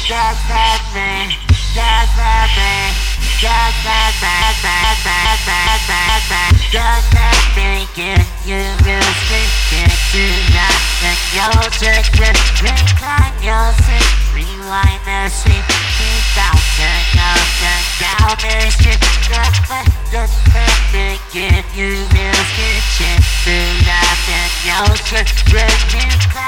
Just let me, just let me, just let me get you real sweet. Get to that, then you'll just recline your seat. Rewind the seat, keep bouncing up and down the street. Just let me get you real sweet. Get to that, then you'll just recline.